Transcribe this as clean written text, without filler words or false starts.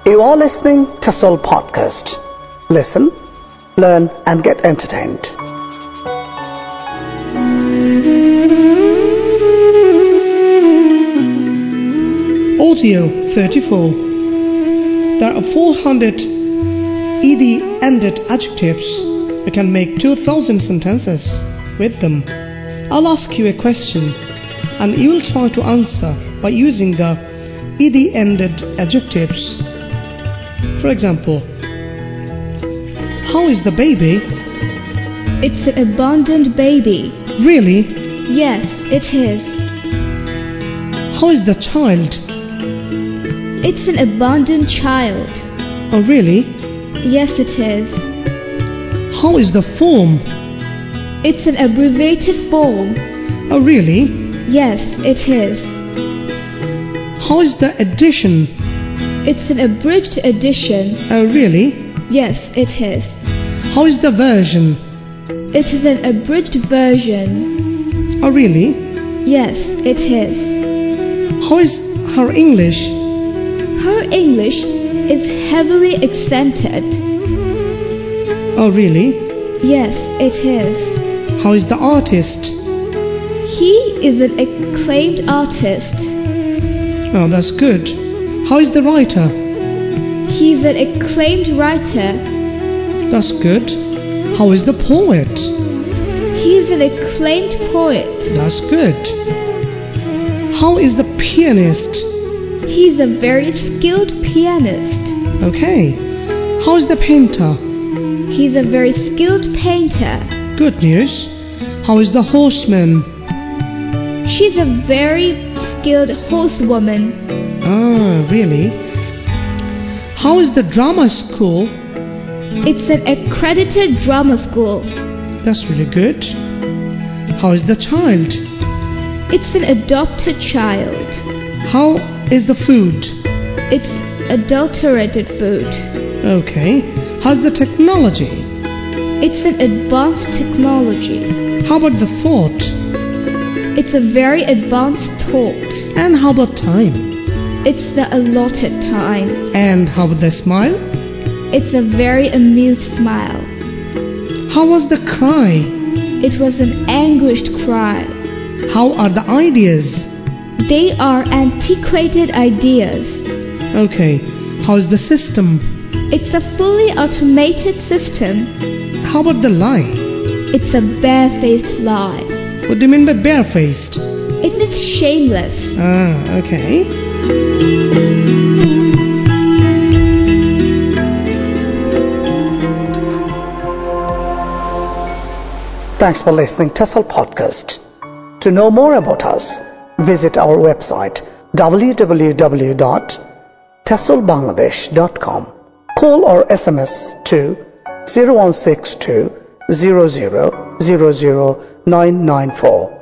You are listening to Soul Podcast. Listen, learn and get entertained. Audio 34. There are 400 ed-ended adjectives. You can make 2,000 sentences with them. I'll ask you a question and you will try to answer by using the ed-ended adjectives. For example, how is the baby? It's an abundant baby. Really? Yes, it is. How is the child? It's an abundant child. Oh, really? Yes, it is. How is the form? It's an abbreviated form. Oh, really? Yes, it is. How is the addition? It's an abridged edition. Oh, really? Yes, it is. How is the version? It is an abridged version. Oh, really? Yes, it is. How is her English? Her English is heavily accented. Oh, really? Yes, it is. How is the artist? He is an acclaimed artist. Oh, that's good. How is the writer? He's an acclaimed writer. That's good. How is the poet? He's an acclaimed poet. That's good. How is the pianist? He's a very skilled pianist. Okay. How is the painter? He's a very skilled painter. Good news. How is the horseman? She's a very skilled horsewoman. Ah, really? How is the drama school? It's an accredited drama school. That's really good. How is the child? It's an adopted child. How is the food? It's adulterated food. Okay. How's the technology? It's an advanced technology. How about the thought? It's a very advanced thought. And how about time? It's the allotted time. And how about the smile? It's a very amused smile. How was the cry? It was an anguished cry. How are the ideas? They are antiquated ideas. Okay. How is the system? It's a fully automated system. How about the lie? It's a barefaced lie. What do you mean by barefaced? It means shameless. Ah, okay. Thanks for listening to Soul Podcast. To know more about us, visit our website www.tesolbangladesh.com. Call or SMS to 0162 00 994